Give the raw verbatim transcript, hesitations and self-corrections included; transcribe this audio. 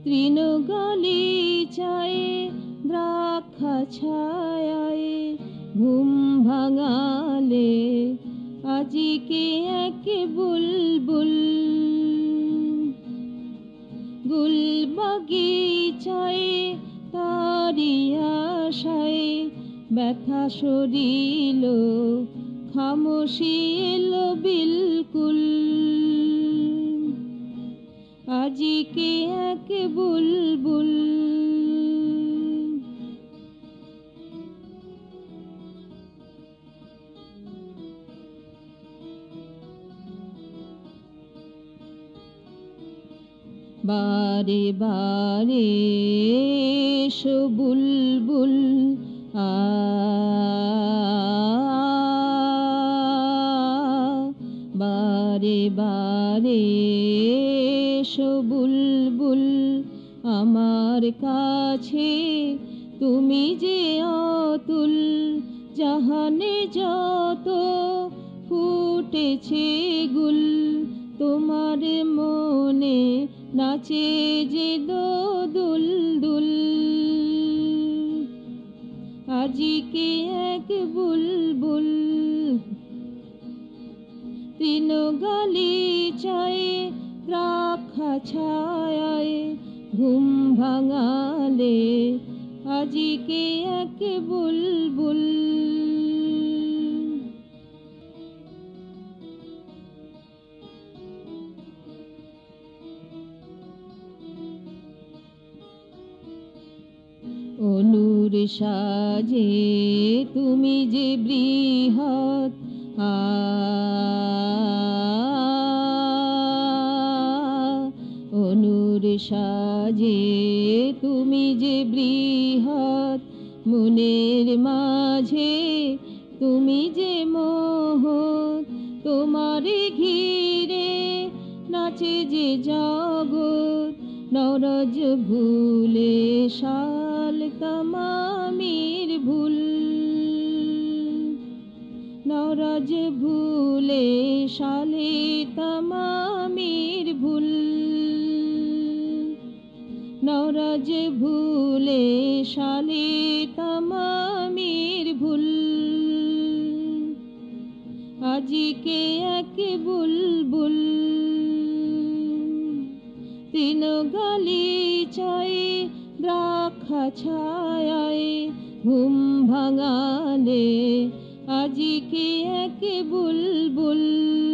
তৃণগালিচায় দ্রাক্ষা ছায়ায় ঘুম ভাঙালে আজিকে এক বুলবুল গুল বাগিচায় তারি আশায় ব্যথা সরিল খামোশি এলো বিলকুল আজিকে এক বুলবুল বারে বারে এসো বুলবুল আ বারে বারে এসো বুলবুল আমার কাছে তুমি যে অতুল জাহানে যত ফুটেছে গুল তোমার মনে নাচে যে দোদুল দুল আজিকে এক বুলবুল তৃণগালিচায় দ্রাক্ষা ছায়ায় ঘুম ভাঙালে আজিকে এক বুলবুল অনুর সাজে তুমি যে বৃহৎ আ অনুর সাজে তুমি যে বৃহৎ মনের মাঝে তুমি যে মোহন তোমার ঘিরে নাচে যে জগৎ নরজ ভুলে শাল তামামির ভুল নরজ ভুলে শালে তামামির ভুল নরজ ভুলে শালে তামামির ভুল আজিকে এক বুলবুল তৃণগালিচায় দ্রাক্ষা ছায়ায় ঘুম ভাঙালে আজিকে এক বুলবুল